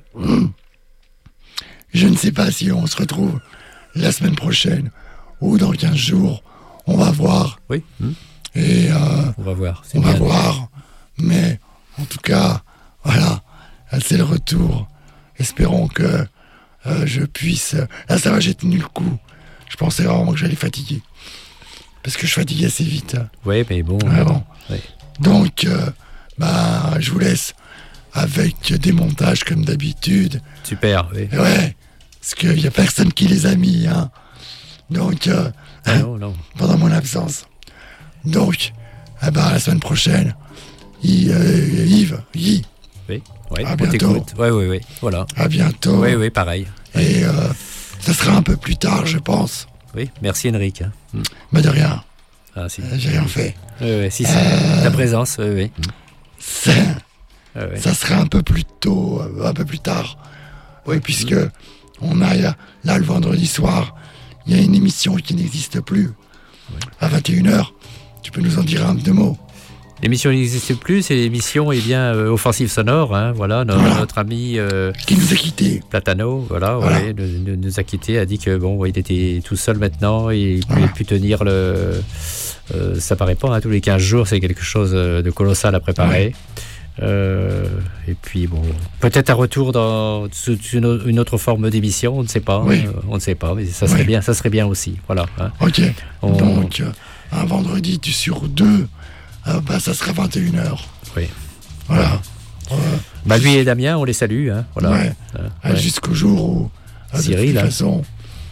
je ne sais pas si on se retrouve la semaine prochaine ou dans 15 jours. On va voir. Oui. Et On va voir. C'est on va bien. voir. Mais en tout cas, voilà. C'est le retour. Espérons que je puisse... Là, ça va, j'ai tenu le coup. Je pensais vraiment que j'allais fatiguer. Parce que je fatigue assez vite. Oui, mais bon. Vraiment. Oui. Donc, je vous laisse avec des montages comme d'habitude. Super. Oui. Et ouais, parce qu'il n'y a personne qui les a mis, hein. Donc, Ah, non. pendant mon absence. Donc, la semaine prochaine, Yves, Guy, Oui. À On bientôt. t'écoute. Oui. Voilà. à bientôt. Oui, pareil. Et ça sera un peu plus tard, je pense. Oui. Merci, Henrik. Hein. Mais de rien, Ah, si. j'ai rien fait. Oui. Si. Ta présence. Oui. Ça, Oui. ça sera un peu plus tôt, un peu plus tard. Oui, puisque on a là le vendredi soir, il y a une émission qui n'existe plus. À 21h. Tu peux nous en dire un deux mots? L'émission n'existe plus, c'est l'émission Offensive Sonore, hein, voilà, Voilà. notre ami Qui nous a quittés. Platano, Voilà. ouais, nous a quittés, a dit que il était tout seul maintenant, et il pouvait plus tenir ça paraît pas, hein, tous les 15 jours, c'est quelque chose de colossal à préparer. Et puis peut-être un retour sous une autre forme d'émission, on ne sait pas, Oui. on ne sait pas, mais ça serait Oui. bien, ça serait bien aussi, voilà. Hein. Ok. On- Donc, un vendredi sur deux, ça sera 21h. Oui. Voilà. Lui et Damien, on les salue, hein, voilà. Ouais. Ouais. Jusqu'au jour où, Cyril, de hein. toute façon,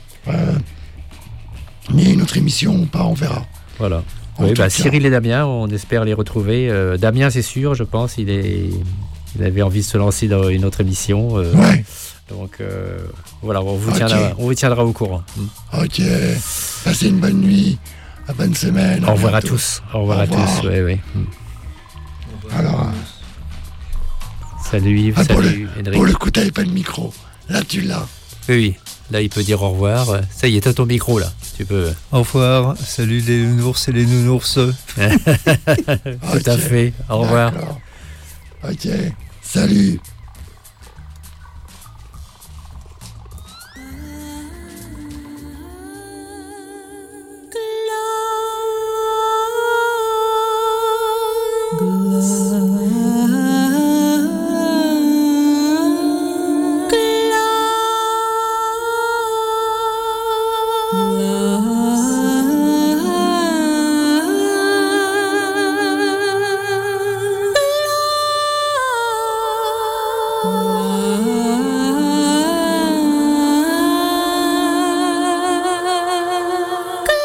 il y a une autre émission ou pas, on verra. Voilà. En Oui, tout cas. Cyril et Damien, on espère les retrouver. Damien, c'est sûr, je pense, il avait envie de se lancer dans une autre émission. Ouais. Donc, voilà, on vous Ok. tiendra au courant. Ok. Passez une bonne nuit, une bonne semaine. Au revoir à bientôt. tous. Au revoir Au à revoir. tous. Oui. Alors, Salut Yves, pour salut Henrik. pour le coup, t'avais pas de micro. Là, tu l'as. Oui, là, il peut dire au revoir. Ça y est, t'as ton micro, là. Tu peux. Au revoir, salut les nounours et les nounours. Tout à fait. Au revoir. D'accord. Ok. Salut. Glow.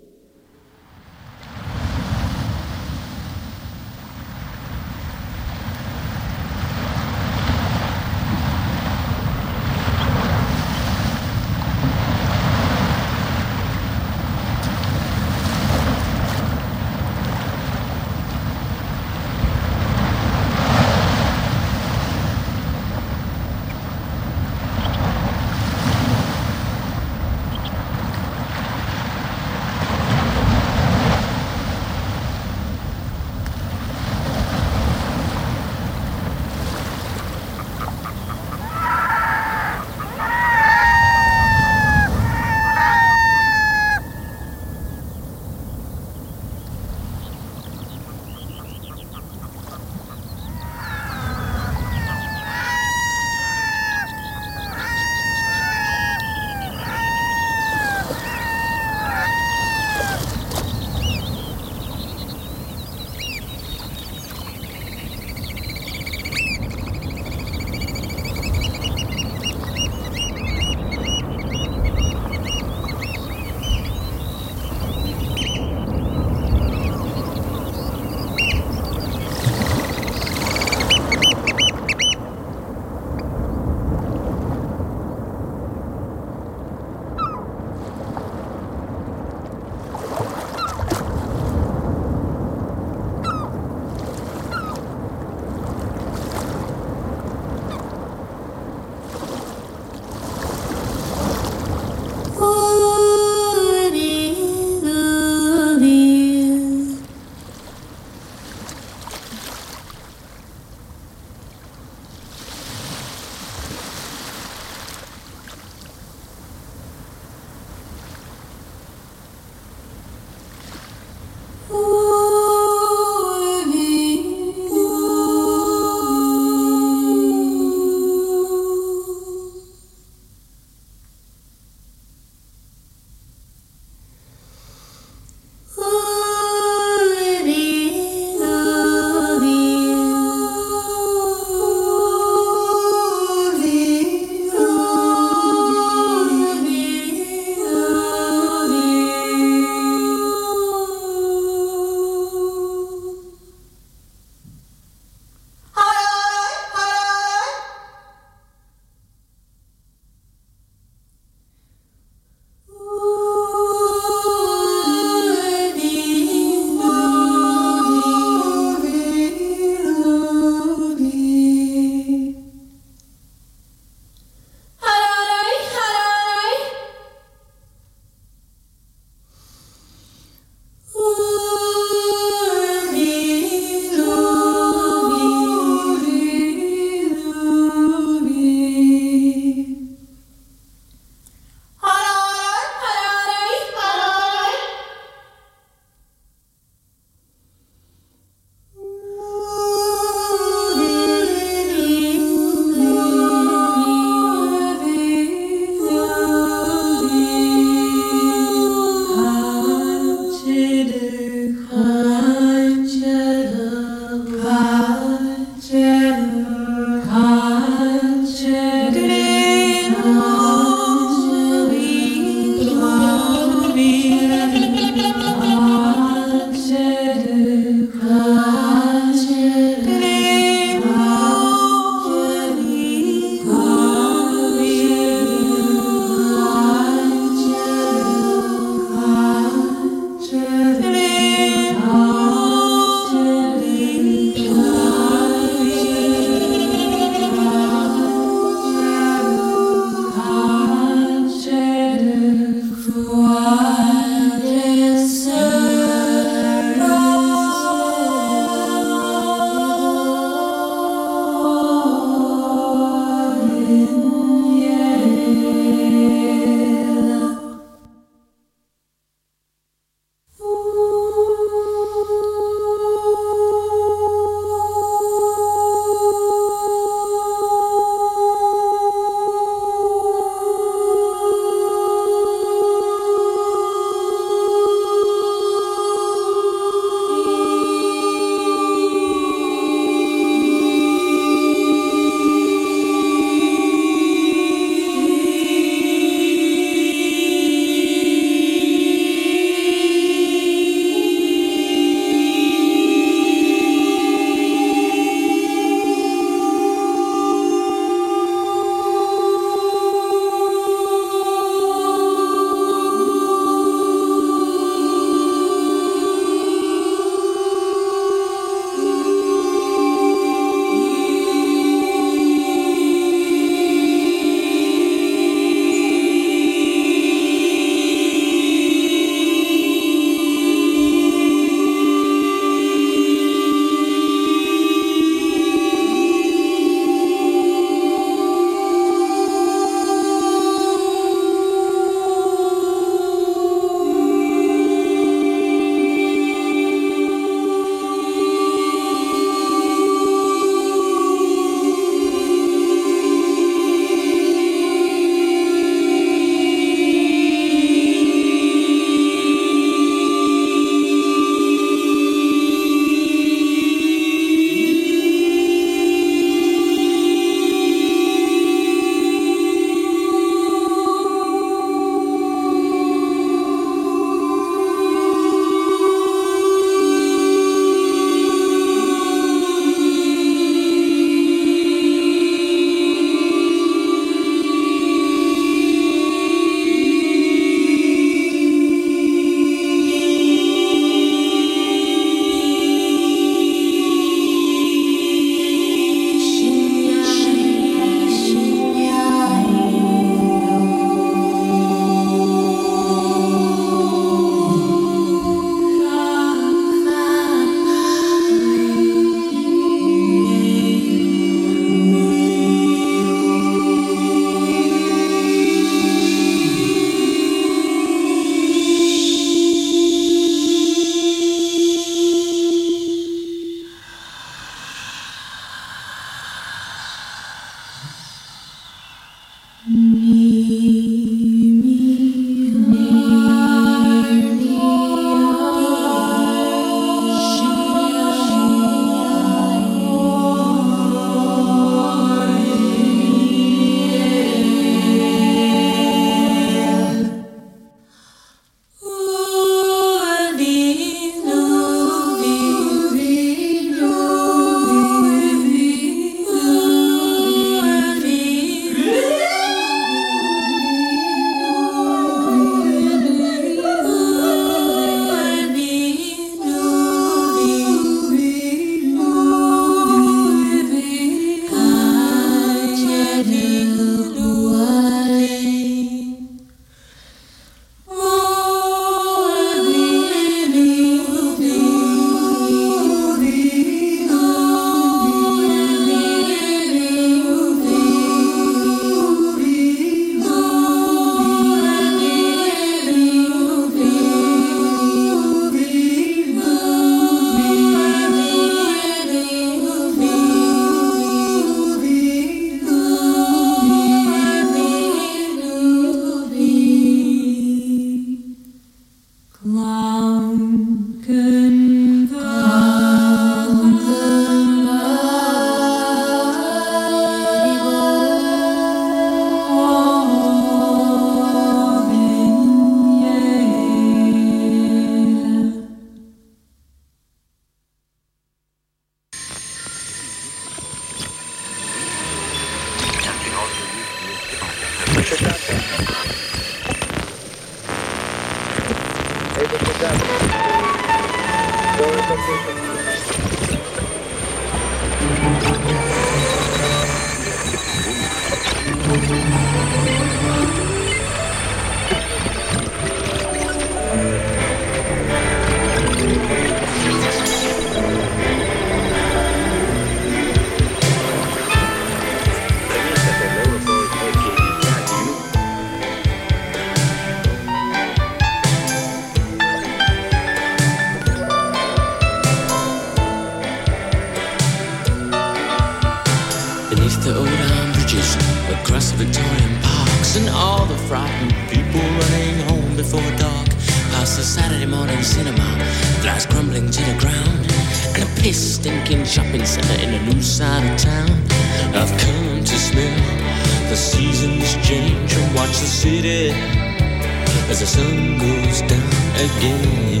Beneath the old iron bridges, across the Victorian parks, and all the frightened people running home before dark, past the Saturday morning cinema, flies crumbling to the ground, and a piss-stinking shopping centre in a new side of town. I've come to smell the seasons change and watch the city as the sun goes down again.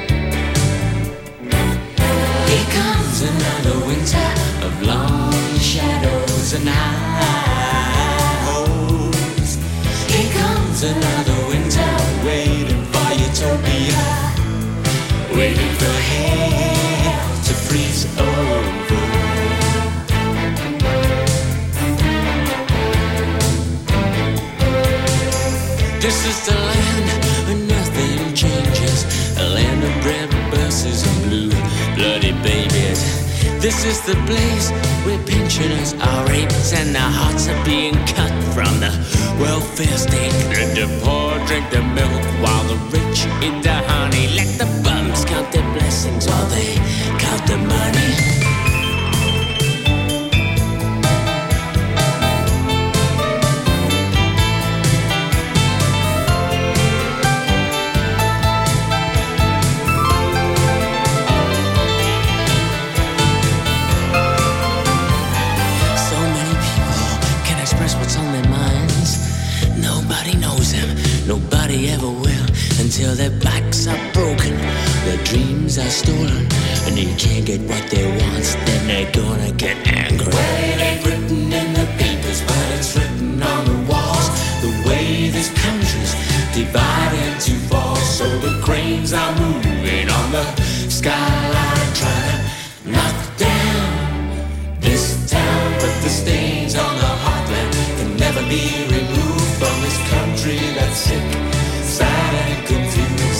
Here comes another winter of long shadows and high hopes. Here comes another winter waiting for utopia, waiting for hell to freeze over. This is the land where nothing changes, a land of red buses and blue bloody babies. This is the place where pensioners are raped and their hearts are being cut from the welfare state. Let the poor drink the milk while the rich eat the honey. Let the bums count their blessings while they count the money. Nobody ever will until their backs are broken, their dreams are stolen, and they can't get what they want, then they're gonna get angry. Well, it ain't written in the papers, but it's written on the walls, the way this country's divided into four. So the cranes are moving on the skyline, trying to knock down this town, but the stains on the heartland can never be removed from this country that's sick, sad and confused.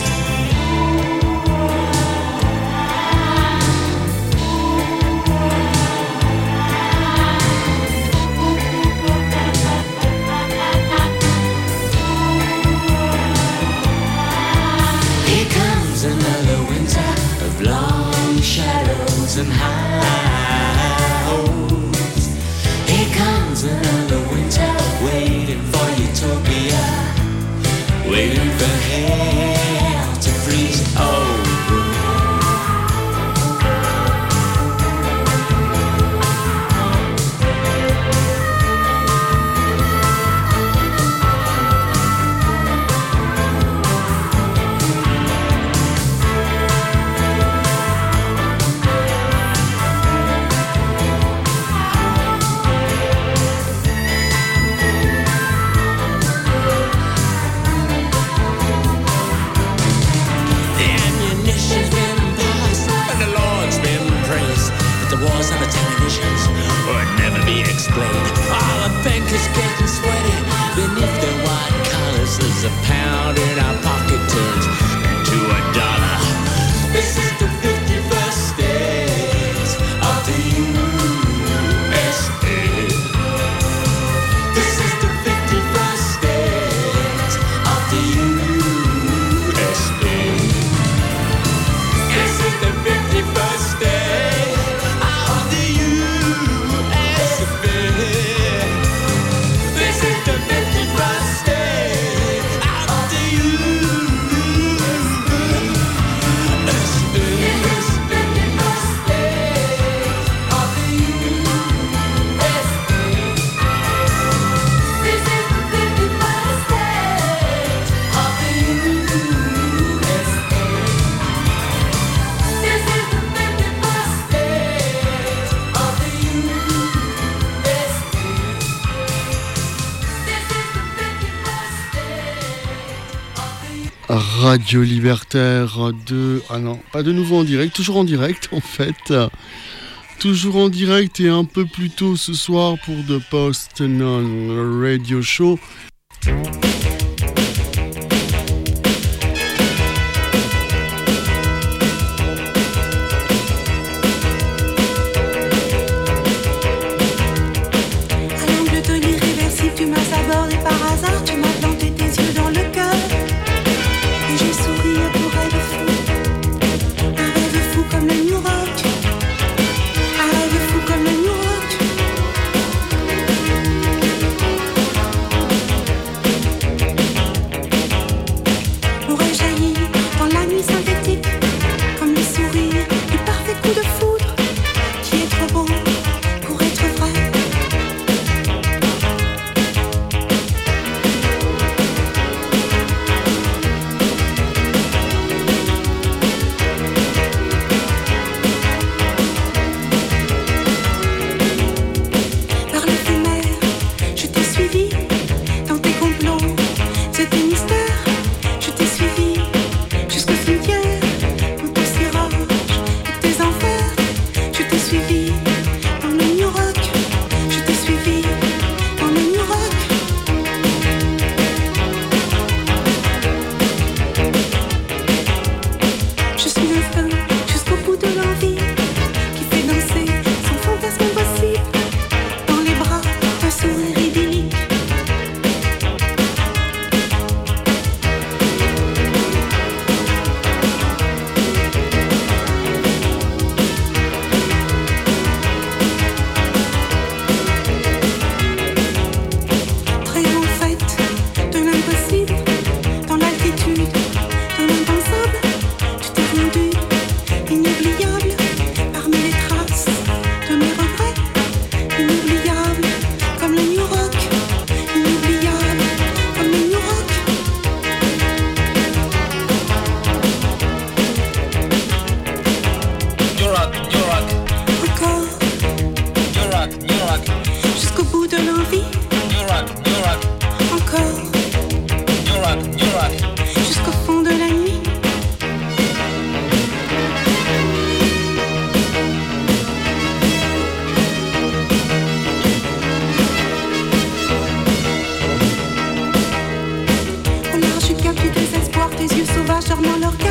Here comes another winter of long shadows and high hopes. Here comes another winter waiting for utopia, waiting for hell to freeze over. Radio Libertaire de... Ah non, pas de nouveau en direct, toujours en direct en fait. Toujours en direct et un peu plus tôt ce soir pour The Post Non Radio Show. Tes yeux sauvages dormant leur cœur.